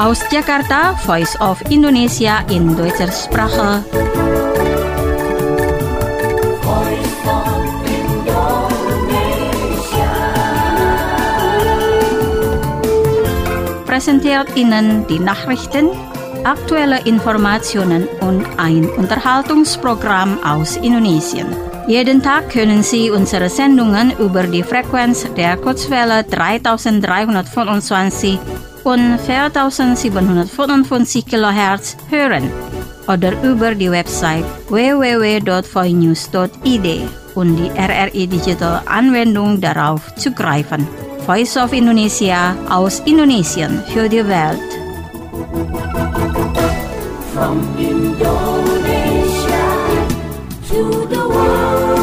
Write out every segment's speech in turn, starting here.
Aus Jakarta, Voice of Indonesia in deutscher Sprache. Präsentiert Ihnen die Nachrichten, aktuelle Informationen und ein Unterhaltungsprogramm aus Indonesien. Jeden Tag können Sie unsere Sendungen über die Frequenz der Kurzwelle 3325 und 4755 kHz hören oder über die Website www.voinews.id und die RRI Digital Anwendung darauf zugreifen. Voice of Indonesia aus Indonesien für die Welt. From Indonesia to the world.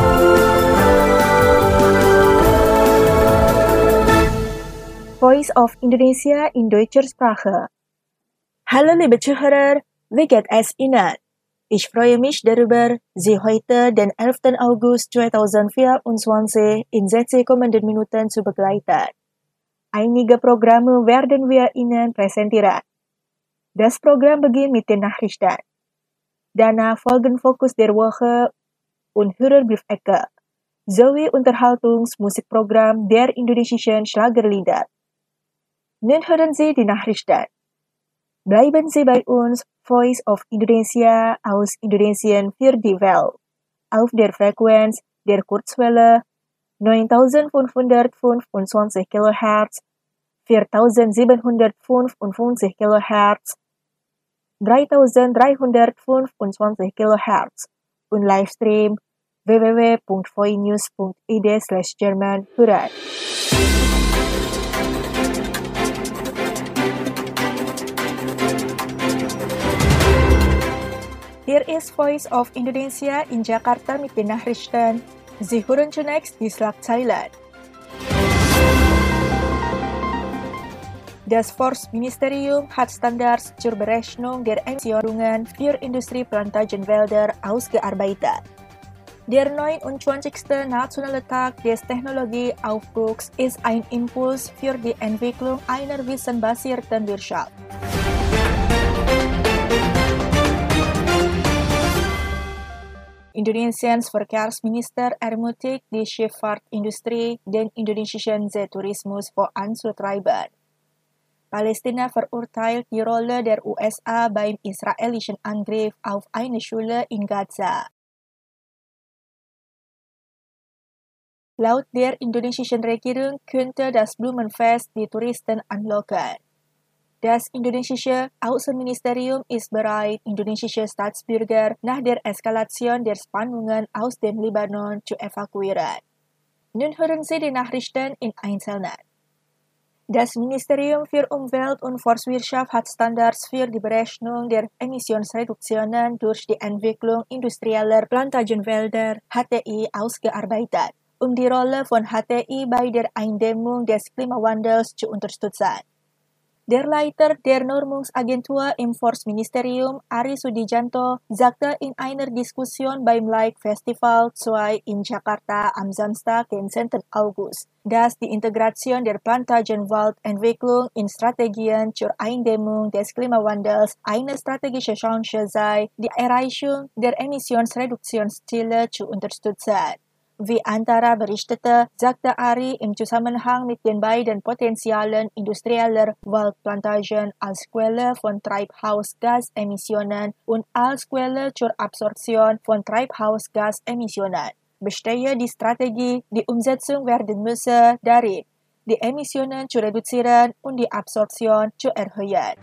Voice of Indonesia in deutscher Sprache. Hallo liebe Zuhörer, wie geht es Ihnen? Ich freue mich darüber, Sie heute, den 11. August 2024, in 60 kommenden Minuten zu begleiten. Einige Programme werden wir Ihnen präsentieren. Das Programm beginnt mit den Nachrichten. Danach folgen Fokus der Woche und Hörerbriefecke sowie Unterhaltungsmusikprogramm der indonesischen Schlagerlieder. Nun hören Sie die Nachrichten. Bleiben Sie bei uns, Voice of Indonesia aus Indonesien für die Welt, auf der Frequenz der Kurzwelle 9525 kHz, 4755 kHz, 3325 kHz und Livestream www.voinews.id/German hören. Hier ist Voice of Indonesia in Jakarta mit den Nachrichten. Sie hören zunächst die Schlagzeilen. Das Forstministerium hat Standards zur Berechnung der Emissionen für Industrieplantagenwälder ausgearbeitet. Der 29. Nationale Tag des Technologieaufbruchs ist ein Impuls für die Entwicklung einer wissenbasierten Wirtschaft. Indonesiens Verkehrsminister ermutigt die Schifffahrtindustrie, den indonesischen Seetourismus voranzutreiben. Palästina verurteilt die Rolle der USA beim israelischen Angriff auf eine Schule in Gaza. Laut der indonesischen Regierung könnte das Blumenfest die Touristen anlocken. Das indonesische Außenministerium ist bereit, indonesische Staatsbürger nach der Eskalation der Spannungen aus dem Libanon zu evakuieren. Nun hören Sie die Nachrichten in Einzelnen. Das Ministerium für Umwelt und Forstwirtschaft hat Standards für die Berechnung der Emissionsreduktionen durch die Entwicklung industrieller Plantagenwälder (HTI) ausgearbeitet, um die Rolle von HTI bei der Eindämmung des Klimawandels zu unterstützen. Der Leiter der Normungsagentur im Forstministerium, Ari Sudijanto, sagte in einer Diskussion beim Like Festival 2 in Jakarta am Samstag, den 10. August, dass die Integration der Plantagenwaldentwicklung in Strategien zur Eindämmung des Klimawandels eine strategische Chance sei, die Erreichung der Emissionsreduktionsziele zu unterstützen. Wie Antara berichtete, sagte Ari im Zusammenhang mit den beiden Potenzialen industrieller Waldplantagen als Quelle von Treibhausgasemissionen und als Quelle zur Absorption von Treibhausgasemissionen bestehe die Strategie, die Umsetzung werden müsse, darin, die Emissionen zu reduzieren und die Absorption zu erhöhen.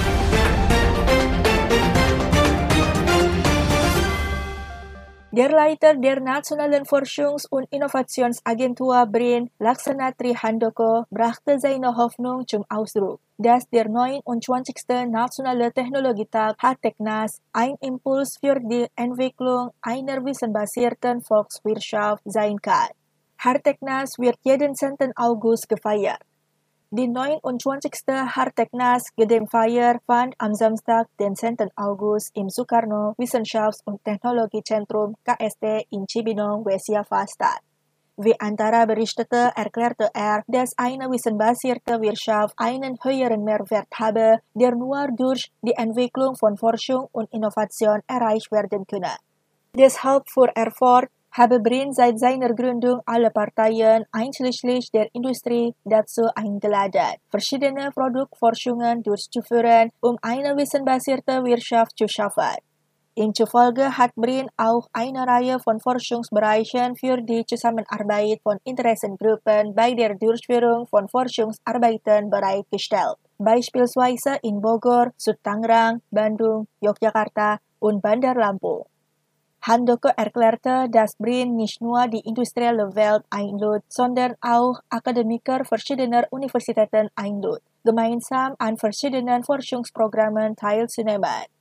Der Leiter der Nationalen Forschungs- und Innovationsagentur BRIN, Laksana Trihandoko, brachte seine Hoffnung zum Ausdruck, dass der 29. Nationale Technologietag Harteknas ein Impuls für die Entwicklung einer wissenbasierten Volkswirtschaft sein kann. Harteknas wird jeden 10. August gefeiert. Die 29. Harteknas Gedenkfeier fand am Samstag, den 10. August im Soekarno Wissenschafts- und Technologiezentrum KST in Cibinong, West Java statt. Wie antara Berichtete erklärte dass eine wissensbasierte Wirtschaft einen höheren Mehrwert habe, der nur durch die Entwicklung von Forschung und Innovation erreicht werden könne. Deshalb fuhr er fort, habe BRIN seit seiner Gründung alle Parteien, einschließlich der Industrie, dazu eingeladen, verschiedene Produktforschungen durchzuführen, um eine wissensbasierte Wirtschaft zu schaffen. Demzufolge hat BRIN auch eine Reihe von Forschungsbereichen für die Zusammenarbeit von Interessengruppen bei der Durchführung von Forschungsarbeiten bereitgestellt, beispielsweise in Bogor, Südtangerang, Bandung, Yogyakarta und Bandar Lampung. Handoko erklärte, dass BRIN nicht nur die industrielle Welt einlud, sondern auch Akademiker verschiedener Universitäten einlud, gemeinsam an verschiedenen Forschungsprogrammen teilzunehmen.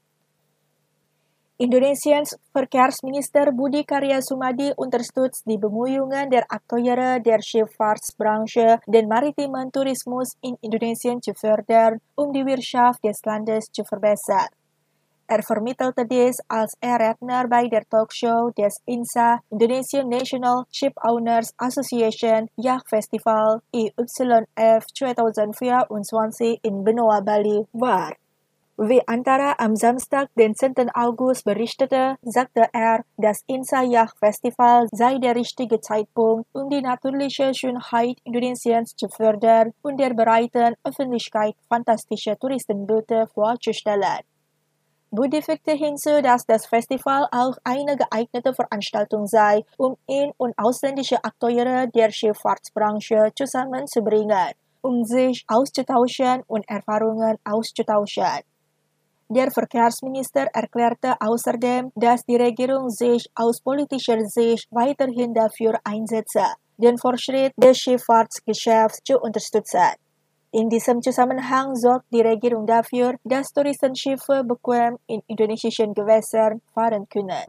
Indonesiens Verkehrsminister Budi Karya Sumadi unterstützt die Bemühungen der Akteure der Schifffahrtsbranche, den maritimen Tourismus in Indonesien zu fördern, um die Wirtschaft des Landes zu verbessern. Er vermittelte dies, als er Redner bei der Talkshow des INSA, Indonesian National Ship Owners Association Yacht Festival IYF 2024 in Benoa, Bali war. Wie antara am Samstag, den 10. August berichtete, sagte er, das INSA Yacht Festival sei der richtige Zeitpunkt, um die natürliche Schönheit Indonesiens zu fördern und der breiten Öffentlichkeit fantastische Touristenboote vorzustellen. Budi fügte hinzu, dass das Festival auch eine geeignete Veranstaltung sei, um in- und ausländische Akteure der Schifffahrtsbranche zusammenzubringen, um sich auszutauschen und Erfahrungen auszutauschen. Der Verkehrsminister erklärte außerdem, dass die Regierung sich aus politischer Sicht weiterhin dafür einsetze, den Fortschritt des Schifffahrtsgeschäfts zu unterstützen. In diesem Zusammenhang sorgt die Regierung dafür, dass Touristenschiffe bequem in indonesischen Gewässern fahren können.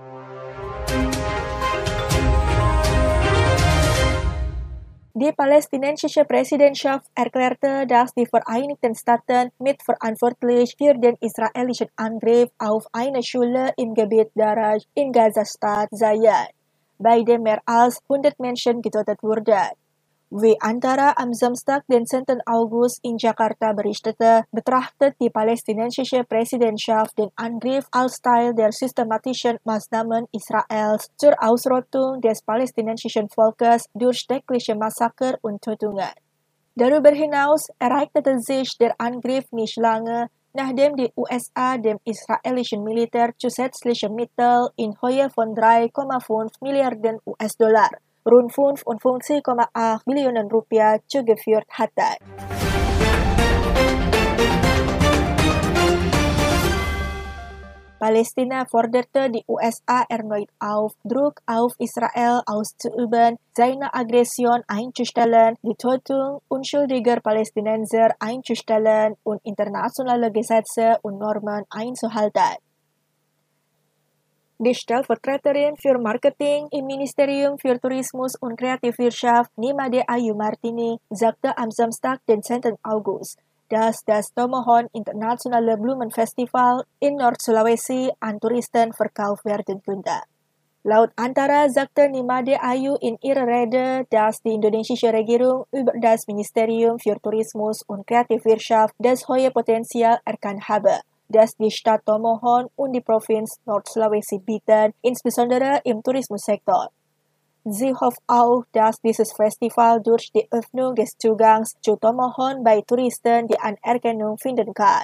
Die palästinensische Präsidentschaft erklärte, dass die Vereinigten Staaten mitverantwortlich für den israelischen Angriff auf eine Schule im Gebiet Daraj in Gaza-Stadt seien, bei dem mehr als 100 Menschen getötet wurden. Wie antara am Samstag, den 10. August in Jakarta berichtete, betrachtet die palästinensische Präsidentschaft den Angriff als Teil der systematischen Maßnahmen Israels zur Ausrottung des palästinensischen Volkes durch tägliche Massaker und Tötungen. Darüber hinaus ereignete sich der Angriff nicht lange, nachdem die USA dem israelischen Militär zusätzliche Mittel in Höhe von 3,5 Milliarden US-Dollar, rund 55,8 Billionen Rupiah zugeführt hatte. Palästina forderte die USA erneut auf, Druck auf Israel auszuüben, seine Aggression einzustellen, die Tötung unschuldiger Palästinenser einzustellen und internationale Gesetze und Normen einzuhalten. Die Stellvertreterin für Marketing im Ministerium für Tourismus und Kreativwirtschaft, Nimade Ayu Martini, sagte am Samstag, den 10. August, dass das Tomohon Internationale Blumenfestival in Nord-Sulawesi an Touristen verkauft werden könnte. Laut antara sagte Nimade Ayu in ihrer Rede, dass die indonesische Regierung über das Ministerium für Tourismus und Kreativwirtschaft das hohe Potenzial erkannt habe, das die Stadt Tomohon und die Provinz Nord-Sulawesi bieten, insbesondere im Tourismussektor. Sie hofft auch, dass dieses Festival durch die Öffnung des Zugangs zu Tomohon bei Touristen die Anerkennung finden kann.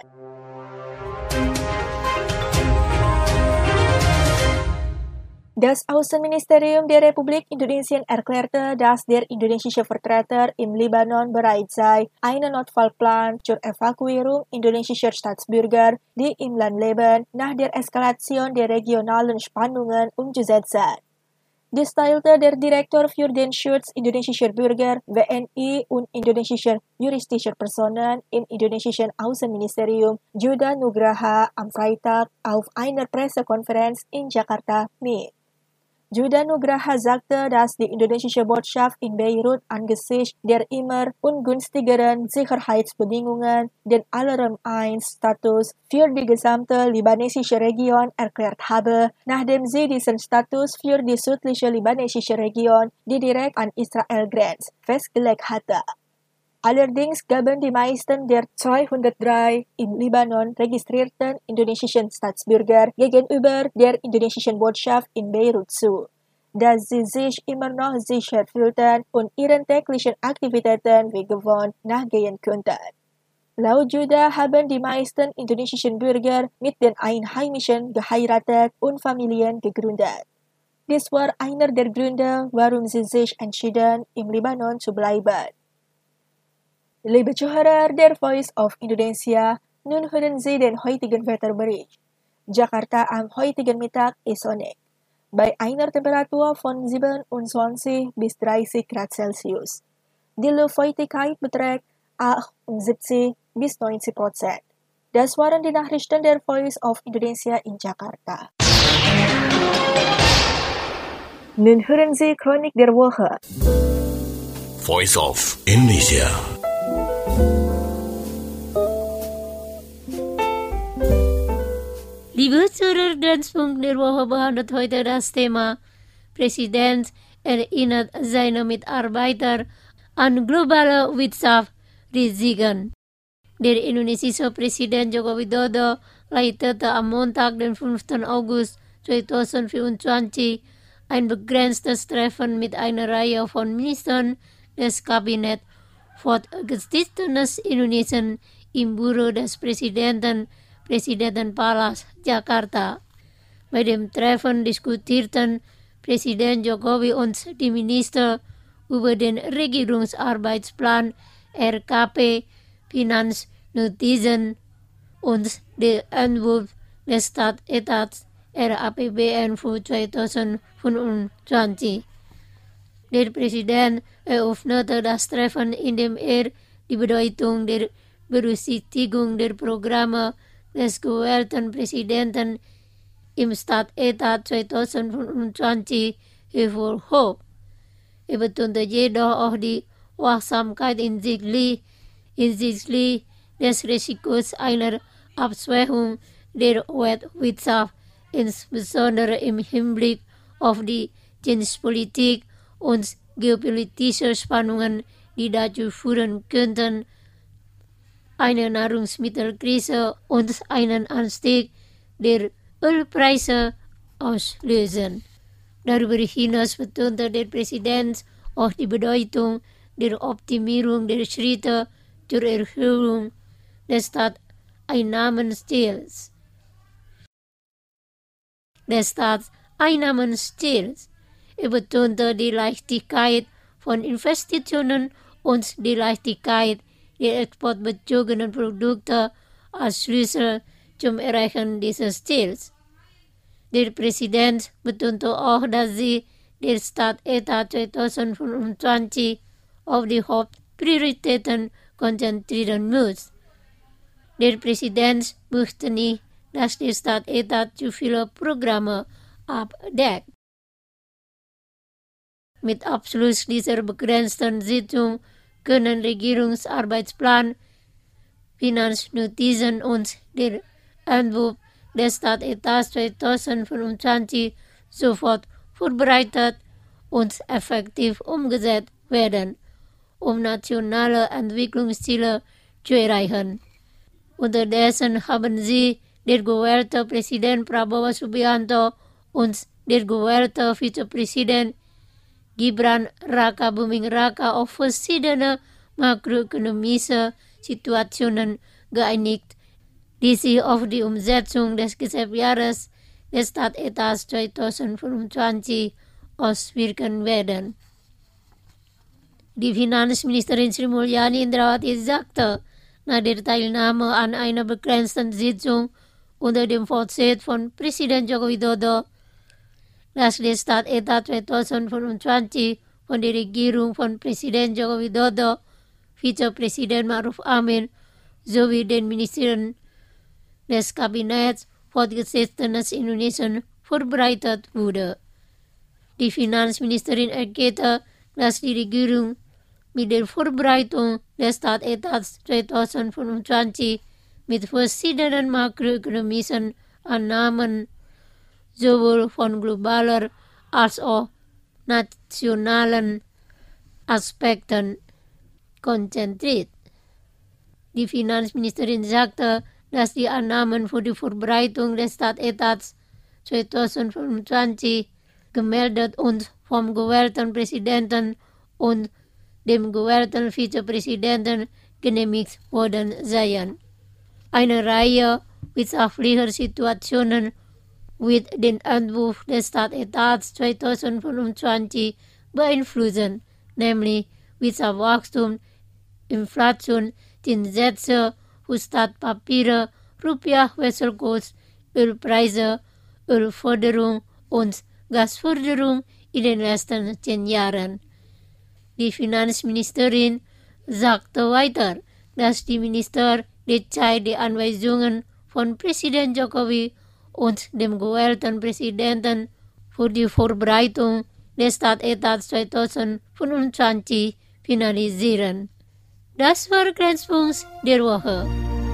Das Außenministerium der Republik Indonesien erklärte, dass der indonesische Vertreter im Libanon bereit sei, einen Notfallplan zur Evakuierung indonesischer Staatsbürger, die im Land leben, nach der Eskalation der regionalen Spannungen umzusetzen. Dies teilte der Direktor für den Schutz indonesischer Bürger, WNI und indonesischer juristischer Personen im indonesischen Außenministerium, Juda Nugraha, am Freitag auf einer Pressekonferenz in Jakarta mit. Juga Nugraha sagte, dass die indonesische Botschaft in Beirut angesichts der immer ungünstigeren Sicherheitsbedingungen den Alarm-1-Status für die gesamte libanesische Region erklärt habe, nachdem sie diesen Status für die südliche libanesische Region, die direkt an Israel grenzt, festgelegt hatte. Allerdings gaben die meisten der 203 im Libanon registrierten indonesischen Staatsbürger gegenüber der indonesischen Botschaft in Beirut zu, dass sie sich immer noch sicher fühlten und ihren täglichen Aktivitäten wie gewohnt nachgehen könnten. Laut Juda haben die meisten indonesischen Bürger mit den Einheimischen geheiratet und Familien gegründet. Dies war einer der Gründe, warum sie sich entschieden, im Libanon zu bleiben. Liebe Zuhörer der Voice of Indonesia, nun hören Sie den heutigen Wetterbericht. Jakarta am heutigen Mittag ist sonnig, bei einer Temperatur von 27 bis 30 Grad Celsius. Die Luftfeuchtigkeit beträgt 78 bis 90%. Das waren die Nachrichten der Voice of Indonesia in Jakarta. Nun hören Sie Chronik der Woche. Voice of Indonesia. Liebe Zuhörer, Punkt der Woche behandelt heute das Thema Präsident erinnert seine Mitarbeiter an globale Wirtschaftsrisiken. Der indonesische Präsident Joko Widodo leitete am Montag, den 5. August 2024, ein begrenztes Treffen mit einer Reihe von Ministern des Kabinetts Fortgeschrittenes Indonesien im Büro des Präsidenten, Präsidentenpalast Jakarta. Bei dem Treffen diskutierten Präsident Jokowi und die Minister über den Regierungsarbeitsplan RKP, Finanznotisen und den Entwurf des Staatetats RAPBN für 2025. Der Präsident eröffnete das Treffen, indem er die Bedeutung der Berücksichtigung der Programme des gewählten Präsidenten im Staatetat 2025 hervorhob. Er betonte jedoch auch die Wachsamkeit hinsichtlich des Risikos einer Abschwächung der Weltwirtschaft, insbesondere im Hinblick auf die Zinspolitik und geopolitische Spannungen, die dazu führen könnten, eine Nahrungsmittelkrise und einen Anstieg der Ölpreise auslösen. Darüber hinaus betonte der Präsident auch die Bedeutung der Optimierung der Schritte zur Erhöhung des Staatseinnahmenziels. Er betonte die Leichtigkeit von Investitionen und die Leichtigkeit der exportbezogenen Produkte als Schlüssel zum Erreichen dieses Ziels. Der Präsident betonte auch, dass sie der Staatetat 2025 auf die Hauptprioritäten konzentrieren muss. Der Präsident möchte nicht, dass der Staatetat zu viele Programme abdeckt. Mit Abschluss dieser begrenzten Sitzung können Regierungsarbeitsplan, Finanznotisen und der Entwurf des Staatetats 2025 sofort vorbereitet und effektiv umgesetzt werden, um nationale Entwicklungsziele zu erreichen. Unterdessen haben sie, der gewählte Präsident Prabowo Subianto und der gewählte Vizepräsident Gibran Raka Buming Raka auf verschiedene makroökonomische Situationen geeinigt, die sich auf die Umsetzung des Geschäftsjahres des Staatetats 2025 auswirken werden. Die Finanzministerin Sri Mulyani Indrawati sagte, nach der Teilnahme an einer begrenzten Sitzung unter dem Vorsitz von Präsident Joko Widodo, dass der Staatetat 2025 von der Regierung von Präsident Joko Widodo, Vizepräsident Ma'ruf Amin sowie den Ministern des Kabinetts Fortgeschrittenes Indonesien vorbereitet wurde. Die Finanzministerin erklärte, dass die Regierung mit der Vorbereitung des Staatetats 2025 mit verschiedenen makroökonomischen Annahmen sowohl von globaler als auch nationalen Aspekten konzentriert. Die Finanzministerin sagte, dass die Annahmen für die Vorbereitung des Staatetats 2025 gemeldet und vom gewählten Präsidenten und dem gewählten Vizepräsidenten genehmigt worden seien. Eine Reihe wirtschaftlicher Situationen wird den Entwurf des Staatetats 2025 beeinflussen, nämlich Wirtschaftswachstum, Inflation, Zinssätze für Staatspapiere, Rupiah-Wechselkurs, Ölpreise, Ölförderung und Gasförderung in den letzten 10 Jahren. Die Finanzministerin sagte weiter, dass die Minister derzeit die Anweisungen von Präsident Jokowi und dem gewählten Präsidenten für die Vorbereitung des Staatetats 2025 finalisieren. Das war Grenzpunkt der Woche.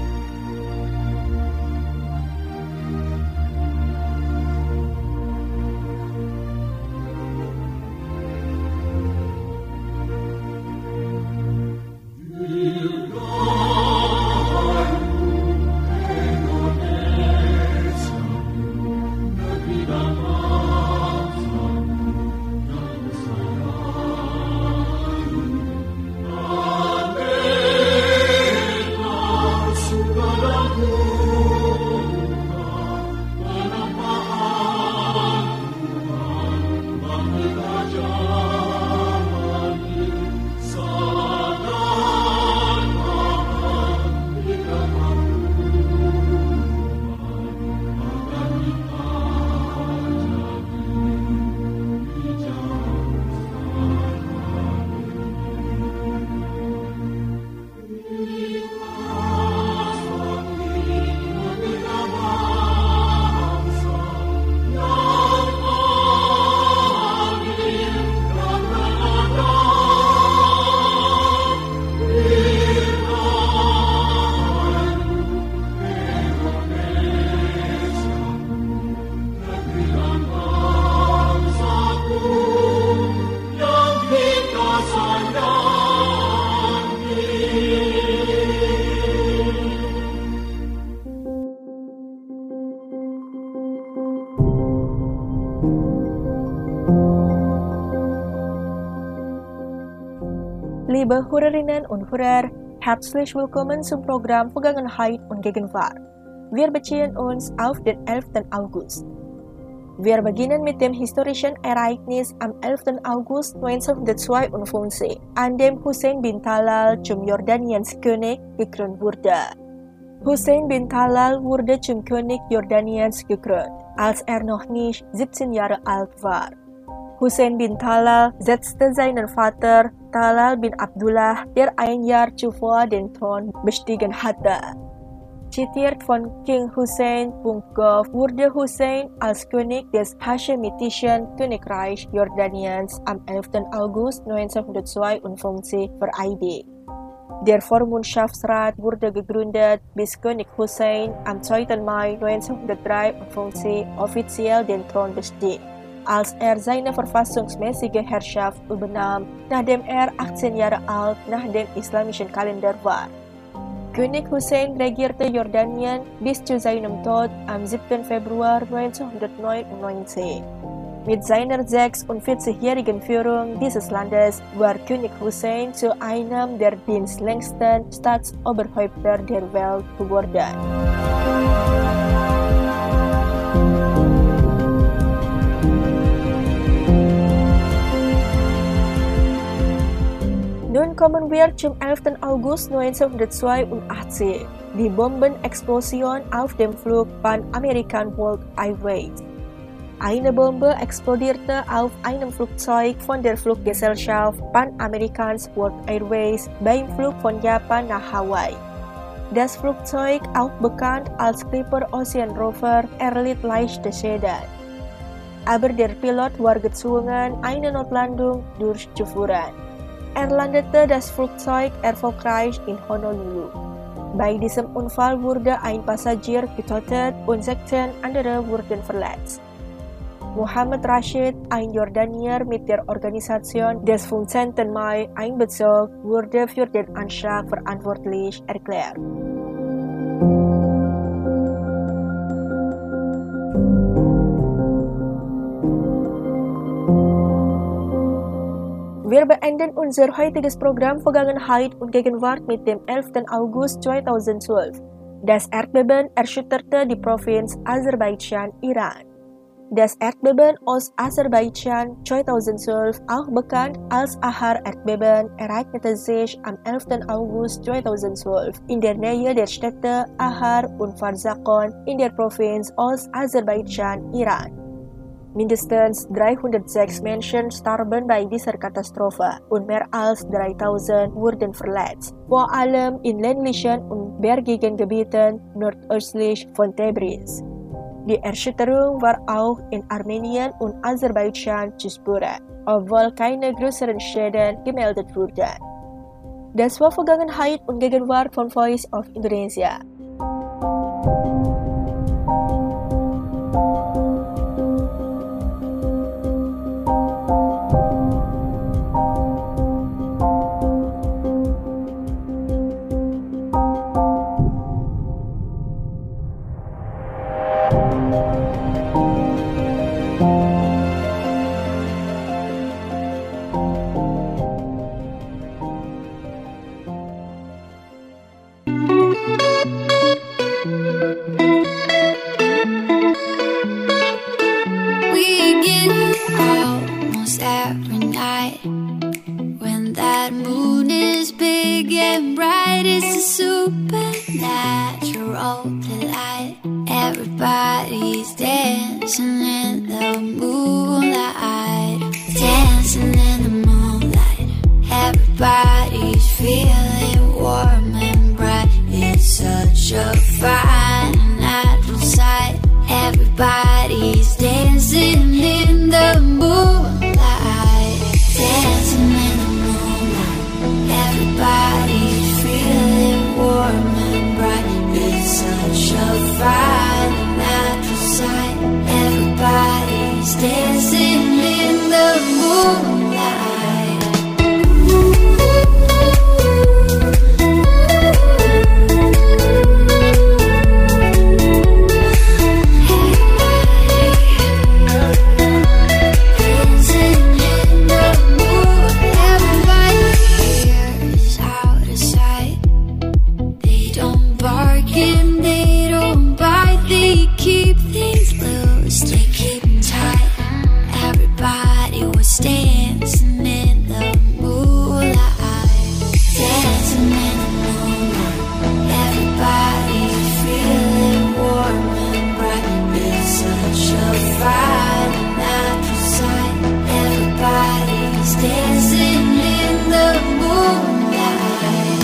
Liebe Hörerinnen und Hörer, herzlich willkommen zum Programm Vergangenheit und Gegenwart. Wir beziehen uns auf den 11. August. Wir beginnen mit dem historischen Ereignis am 11. August 1952, an dem Hussein bin Talal zum Jordaniens König gekrönt wurde. Hussein bin Talal wurde zum König Jordaniens gekrönt, als er noch nicht 17 Jahre alt war. Hussein bin Talal setzte seinen Vater Talal bin Abdullah, der ein Jahr zuvor den Thron bestiegen hatte. Zitiert von KingHussein.gov wurde Hussein als König des Haschemitischen Königreichs Jordaniens am 11. August 1952 vereidigt. Der Vormundschaftsrat wurde gegründet, bis König Hussein am 2. Mai 1953 offiziell den Thron bestieg, als er seine verfassungsmäßige Herrschaft übernahm, nachdem er 18 Jahre alt nach dem islamischen Kalender war. König Hussein regierte Jordanien bis zu seinem Tod am 7. Februar 1999. Mit seiner 46-jährigen Führung dieses Landes war König Hussein zu einem der dienstlängsten Staatsoberhäupter der Welt geworden. Nun kommen wir zum 11. August 1982, die Bombenexplosion auf dem Flug Pan American World Airways. Eine Bombe explodierte auf einem Flugzeug von der Fluggesellschaft Pan American World Airways beim Flug von Japan nach Hawaii. Das Flugzeug, auch bekannt als Clipper Ocean Rover, erlitt leichte Schäden. aber der Pilot war gezwungen, eine Notlandung durchzuführen. Er landete das Flugzeug erfolgreich in Honolulu. Bei diesem Unfall wurde ein Passagier getötet und 16 andere wurden verletzt. Muhammad Rashid, ein Jordanier mit der Organisation des 15. Mai einbezog, wurde für den Anschlag verantwortlich erklärt. Wir beenden unser heutiges Programm Vergangenheit und Gegenwart mit dem 11. August 2012. Das Erdbeben erschütterte die Provinz Aserbaidschan, Iran. Das Erdbeben Ost-Aserbaidschan 2012, auch bekannt als Ahar-Erdbeben, ereignete sich am 11. August 2012 in der Nähe der Städte Ahar und Farsakon in der Provinz Ost-Aserbaidschan, Iran. Mindestens 306 Menschen starben bei dieser Katastrophe und mehr als 3000 wurden verletzt, vor allem in ländlichen und bergigen Gebieten nordöstlich von Tabriz. Die Erschütterung war auch in Armenien und Aserbaidschan zu spüren, obwohl keine größeren Schäden gemeldet wurden. Das war Vergangenheit und Gegenwart von Voice of Indonesia. Everybody's dancing in the moonlight, dancing in the moonlight. Everybody's feeling warm and bright. It's such a fine natural sight. Everybody's dancing in the moonlight, dancing in the moonlight. Everybody's feeling warm and bright. It's such a fine natural sight. Everybody's dancing in the moonlight. Dancing in the moonlight. Everybody here is out of sight. They don't bark and they don't bite. They keep things loose, they keep them tight. Everybody was dancing in the moonlight, dancing in the moonlight. Everybody's feeling warm and bright. It's such a fine natural sight. Everybody's dancing in the moonlight.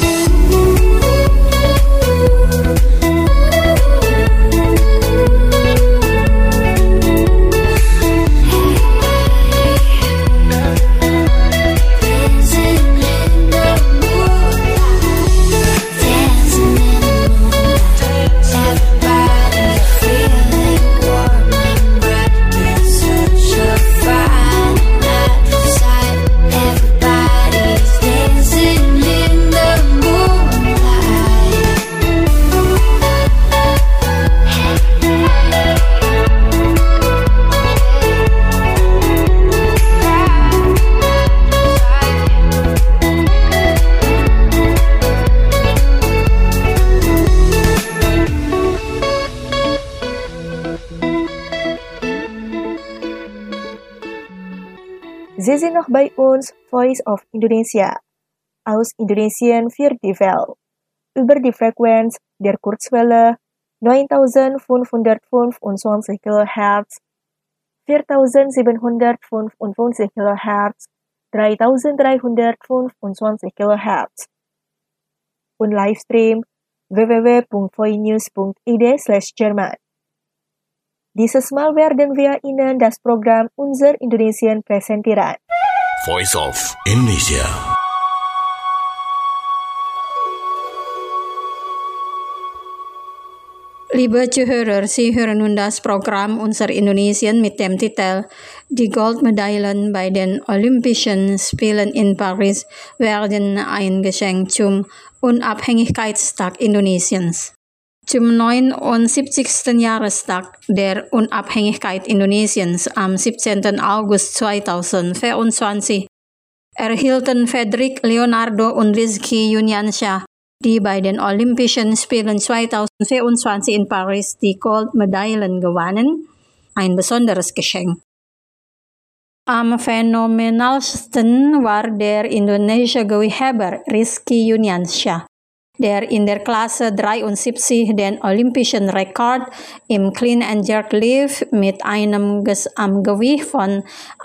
Sie sind noch bei uns, Voice of Indonesia, aus Indonesien für die Welt, über die Frequenz der Kurzwelle 9525 kHz, 4755 kHz, 3325 kHz und Livestream www.voinews.id/Jerman. Dieses Mal werden wir Ihnen das Programm Unser Indonesian präsentieren. Voice of Indonesia. Liebe Zuhörer, Sie hören nun das Programm Unser Indonesian mit dem Titel Die Goldmedaillen bei den Olympischen Spielen in Paris werden ein Geschenk zum Unabhängigkeitstag Indonesiens. Zum 79. Jahrestag der Unabhängigkeit Indonesiens am 17. August 2024 erhielten Fredrik Leonardo und Rizky Yuniansyah, die bei den Olympischen Spielen 2024 in Paris die Goldmedaillen gewannen, ein besonderes Geschenk. Am phänomenalsten war der indonesische Gewichtheber Rizky Yuniansyah, der in der Klasse 73 den olympischen Rekord im Clean and Jerk lief mit einem Gesamtgewicht von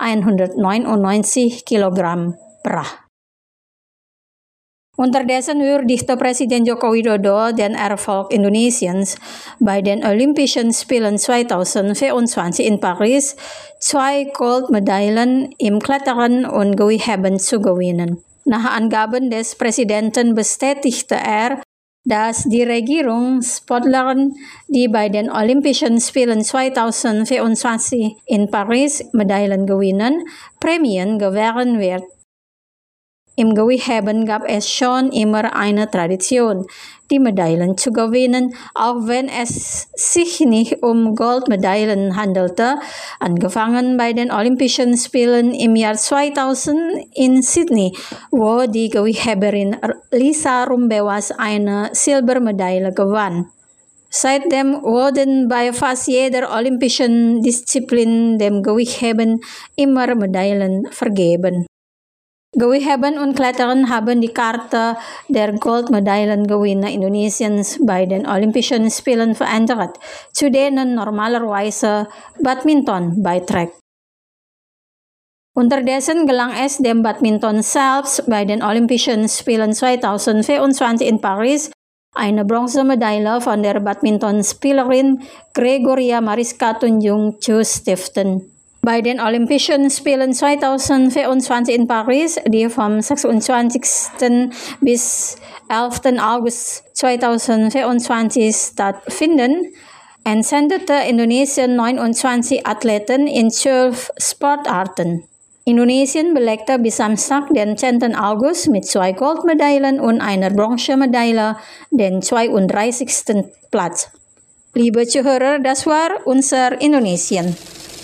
199 Kilogramm brach. Unterdessen würdigte Präsident Joko Widodo den Erfolg Indonesiens bei den Olympischen Spielen 2024 in Paris 2 Goldmedaillen im Klettern und Gewichtheben zu gewinnen. Nach Angaben des Präsidenten bestätigte er, dass die Regierung Sportlern, die bei den Olympischen Spielen 2024 in Paris Medaillen gewinnen, Prämien gewähren wird. Im Gewichtheben gab es schon immer eine Tradition, die Medaillen zu gewinnen, auch wenn es sich nicht um Goldmedaillen handelte, angefangen bei den Olympischen Spielen im Jahr 2000 in Sydney, wo die Gewichtheberin Lisa Rumbewas eine Silbermedaille gewann. Seitdem wurden bei fast jeder olympischen Disziplin dem Gewichtheben immer Medaillen vergeben. Gewichtheben und Klettern haben die Karte der Goldmedaillengewinner Indonesiens bei den Olympischen Spielen verändert, zu denen normalerweise Badminton beiträgt. Unterdessen gelang es dem Badminton selbst bei den Olympischen Spielen 2024 in Paris, eine Bronzemedaille von der Badmintonspielerin Gregoria Mariska Tunjung zu stiften. Bei den Olympischen Spielen 2024 in Paris, die vom 26. bis 11. August 2024 stattfinden, entsendete Indonesien 29 Athleten in 12 Sportarten. Indonesien belegte bis Samstag, den 10. August, mit 2 Goldmedaillen und einer Bronzemedaille den 32. Platz. Liebe Zuhörer, das war unser Indonesien.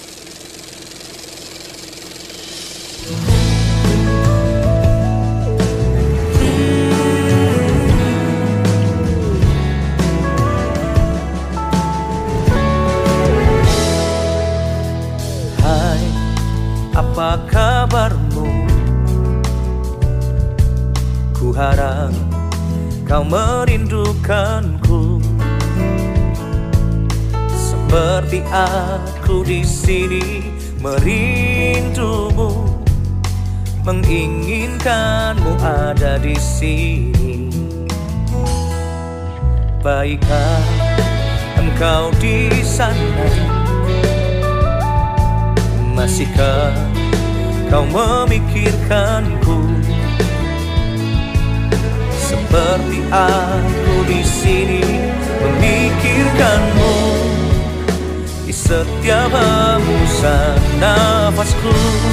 Apa kabarmu? Ku harap kau merindukanku seperti aku di sini merindumu, menginginkanmu ada di sini. Baikkah engkau di sana? Masihkah kau memikirkanku seperti aku di sini memikirkanmu di setiap hembusan nafasku?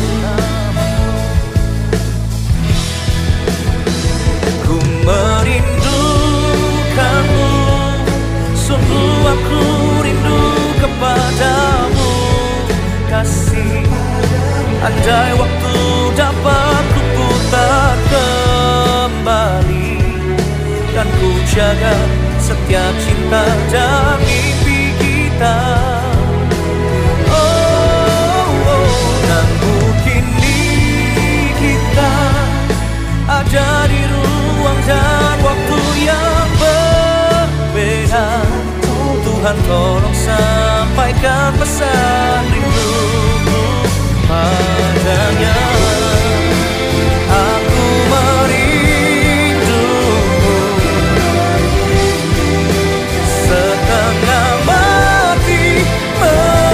Ku merindukanmu, sungguh aku rindu kepadamu, kasih. Andai waktu dapat ku putar kembali dan ku jaga setiap cinta dan mimpi kita. Namun kini kita ada di ruang dan waktu yang berbeda. Tuhan tolong sampaikan pesan rinduku padanya. Aku merindumu setengah mati.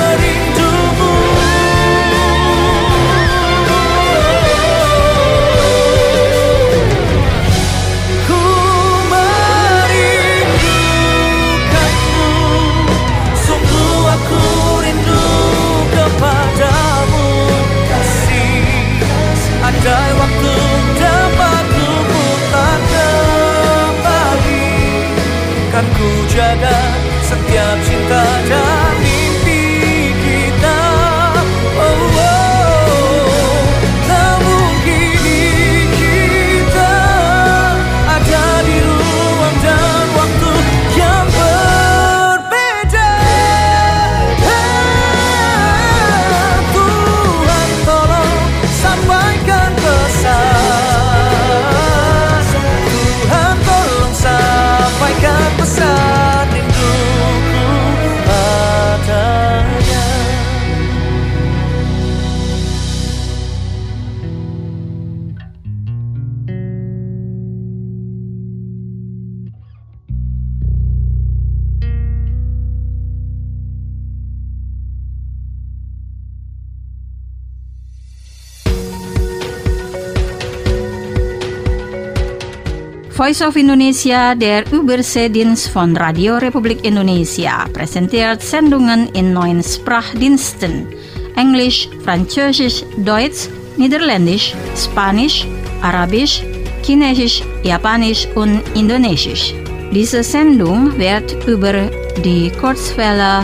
Voice of Indonesia, der Überseedienst von Radio Republik Indonesia, präsentiert Sendungen in 9 Sprachdiensten: Englisch, Französisch, Deutsch, Niederländisch, Spanisch, Arabisch, Chinesisch, Japanisch und Indonesisch. Diese Sendung wird über die Kurzwelle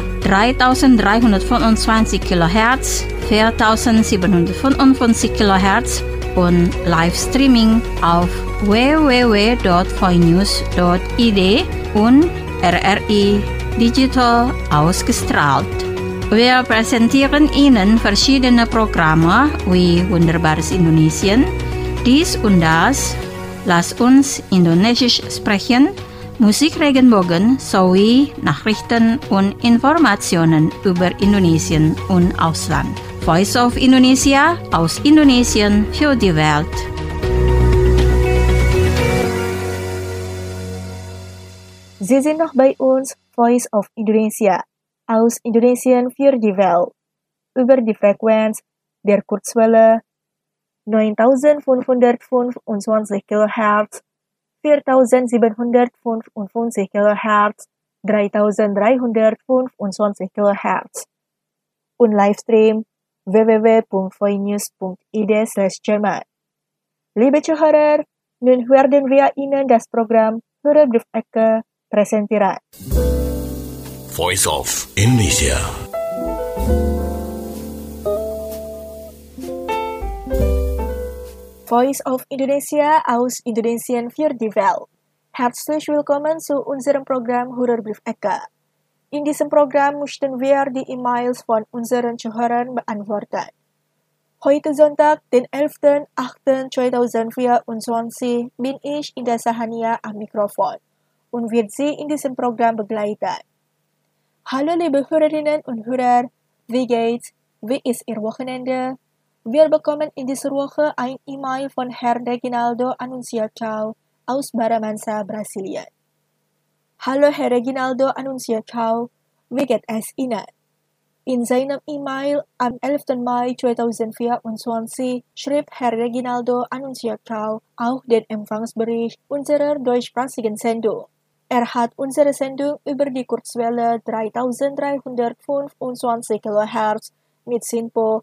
3325 kHz, 4755 kHz und Livestreaming auf www.voinews.id und RRI Digital ausgestrahlt. Wir präsentieren Ihnen verschiedene Programme wie Wunderbares Indonesien, dies und das, Lass uns Indonesisch sprechen, Musik Regenbogen sowie Nachrichten und Informationen über Indonesien und Ausland. Voice of Indonesia, aus Indonesien für die Welt. Sie sind noch bei uns, Voice of Indonesia, aus Indonesien für die Welt, über die Frequenz der Kurzwelle 9525 kHz, 4755 kHz, 3325 kHz und Livestream www.voinews.id/German. Liebe Zuhörer, nun werden wir Ihnen das Programm Hörerbrief Ecke präsentieren. Voice of Indonesia. Voice of Indonesia aus Indonesien für die Welt. Herzlich willkommen zu unserem Programm Hörerbrief Ecke. In diesem Programm möchten wir die E-Mails von unseren Zuhörern beantworten. Heute Sonntag, den 11.08.2024, bin ich in der Sahania am Mikrofon und wird Sie in diesem Programm begleiten. Hallo liebe Hörerinnen und Hörer, wie geht's? Wie ist Ihr Wochenende? Wir bekommen in dieser Woche ein E-Mail von Herrn Reginaldo Anunciação aus Barra-Mansa, Brasilien. Hallo Herr Reginaldo Anunciação, wie geht es Ihnen? In seinem E-Mail am 11. Mai 2024 schrieb Herr Reginaldo Anunciação auch den Empfangsbericht unserer deutschsprachigen Sendung. Er hat unsere Sendung über die Kurzwelle 3325 kHz mit SINPO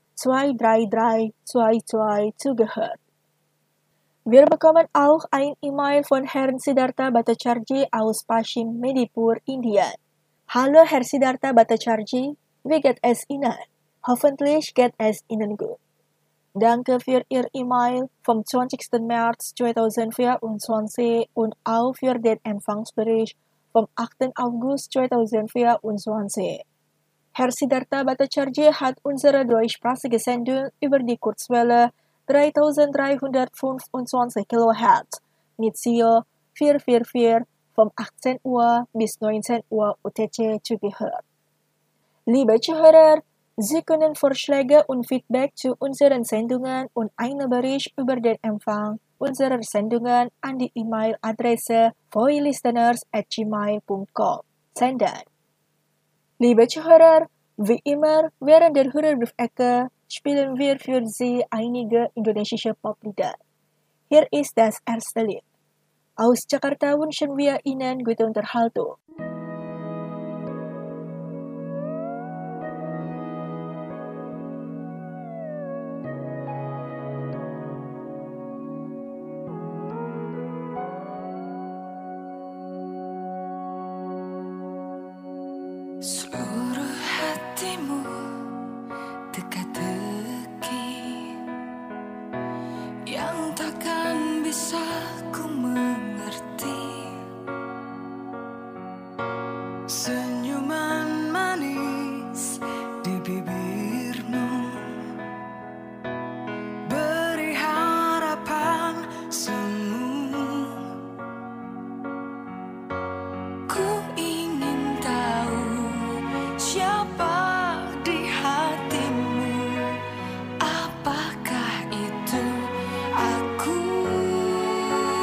23322 zugehört. Wir bekommen auch ein E-Mail von Herrn Siddhartha Bhattacharjee aus Paschim, Medipur, Indien. Hallo Herr Siddhartha Bhattacharjee, wie geht es Ihnen? Hoffentlich geht es Ihnen gut. Danke für Ihr E-Mail vom 20. März 2024 und auch für den Empfangsbericht vom 8. August 2024. Herr Siddhartha Bhattacharjee hat unsere deutschsprachige Sendung über die Kurzwelle 3325 kHz mit SIO 444 vom 18 Uhr bis 19 Uhr UTC zugehört. Liebe Zuhörer, Sie können Vorschläge und Feedback zu unseren Sendungen und einen Bericht über den Empfang unserer Sendungen an die E-Mail-Adresse voilisteners@gmail.com senden. Liebe Zuhörer, wie immer während der Hörerbrief-Ecke spielen wir für Sie einige indonesische Poplieder. Hier ist das erste Lied. Aus Jakarta wünschen wir Ihnen gute Unterhaltung. Seluruh hatimu teka-teki yang takkan bisa ku mengerti. Senyuman manis di bibirmu beri harapan semu. Ku ingin tahu siapa di hatimu, apakah itu aku?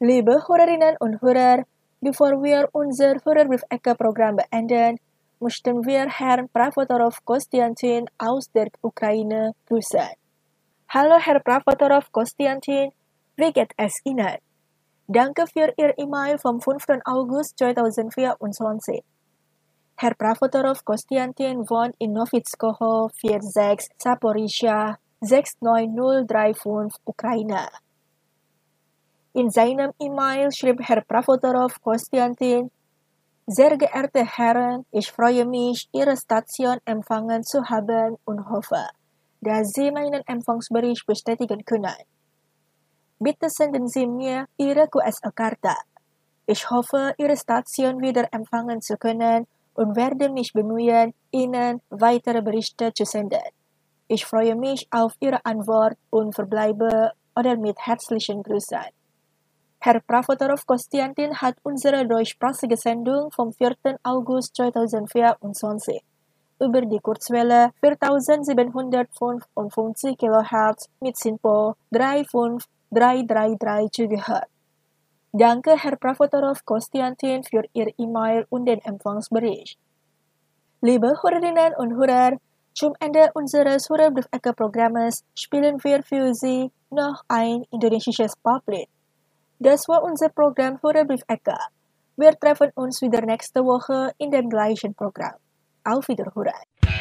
Liebe Hörerinnen und Hörer, bevor wir unser Hörerbriefecke-Programm beenden, möchten wir Herrn Pravotorov Konstantin aus der Ukraine grüßen. Hallo Herr Pravotorov Konstantin, wie geht es Ihnen? Danke für Ihr E-Mail vom 5. August 2024. Herr Pravotorov Konstantin wohnt in Novitskoho 46 Zaporizhia 69035 Ukraine. In seinem E-Mail schrieb Herr Pravotorov Konstantin: Sehr geehrte Herren, ich freue mich, Ihre Station empfangen zu haben und hoffe, dass Sie meinen Empfangsbericht bestätigen können. Bitte senden Sie mir Ihre QSL-Karte. Ich hoffe, Ihre Station wieder empfangen zu können und werde mich bemühen, Ihnen weitere Berichte zu senden. Ich freue mich auf Ihre Antwort und verbleibe oder mit herzlichen Grüßen. Herr Pravotorov Konstantin hat unsere deutschsprachige Sendung vom 4. August 2024 über die Kurzwelle 4755 kHz mit SINPO 35333 zugehört. Danke, Herr Pravotorov Konstantin, für Ihr E-Mail und den Empfangsbericht. Liebe Hörerinnen und Hörer, zum Ende unseres Hörerbriefecke-Programmes spielen wir für Sie noch ein indonesisches Poplied. Das war unser Programm Hörerbriefecke. Wir treffen uns wieder nächste Woche in dem gleichen Programm. Auf Wiederhören.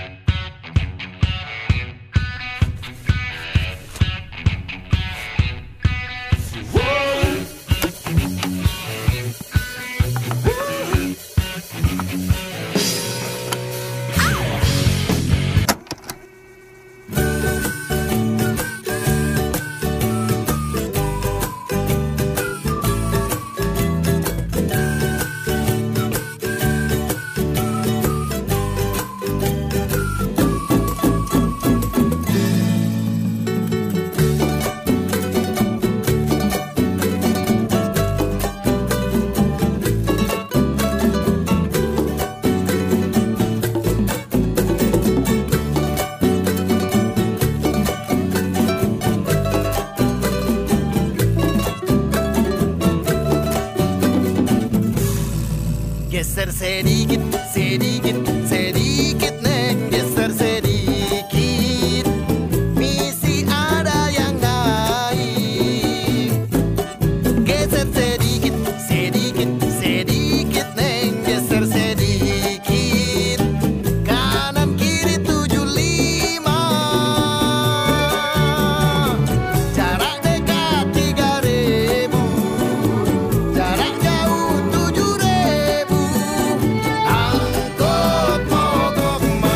Geser sedikit, sedikit, sedikit neng, geser sedikit. Misi ada yang naik. Geser sedikit, sedikit, sedikit neng, geser sedikit. Kanan kiri 75. Jarak dekat 3000. Jarak jauh 7000. Angkot mogok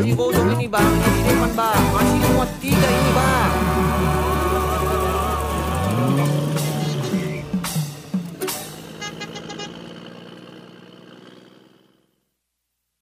Masih bodong ini bang, ini di depan bang. Masih muat 3 ini bang.